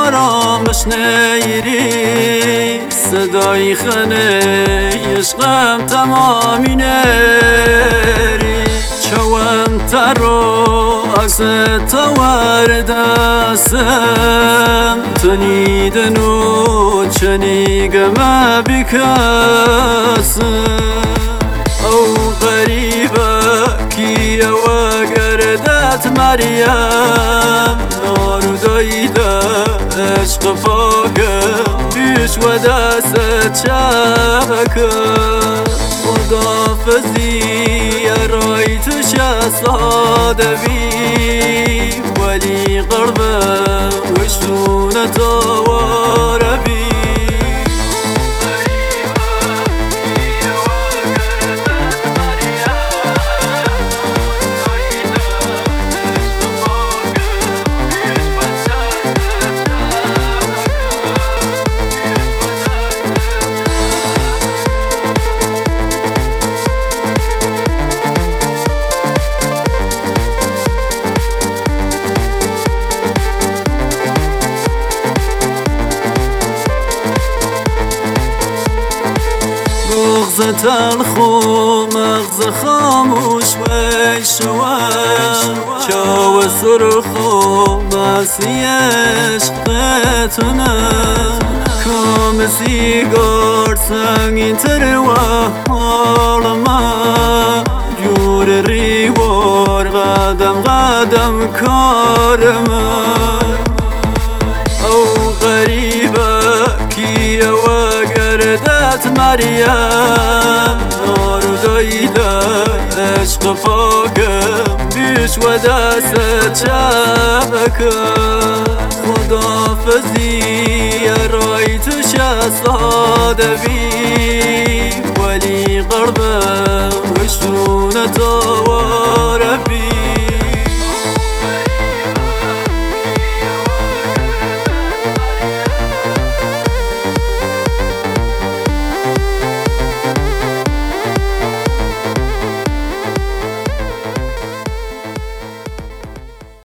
آرام بشنیری صدای خنه عشقم تمامی نری چوم ترو عکس توردستم تنیدنو چنیگم بکسم او غریبه کیه و گردت مریم نارو دایده عشق پاکم پیش و دست چکم خدافزی رای تو شهزاده بی ولی قربه وشونه تو وربی مغز تلخ و مغز خاموش ویشوه چاو سرخ و مسی عشقتونه کام سیگار سنگین تر و حال من جور ریوار قدم قدم کار من او غریبه کیه و گردت مریم نارو دایده عشق پاکم بیش و دست چکم خدافزی رای تو شهزاده بی ولی قربه وشونه تو وربی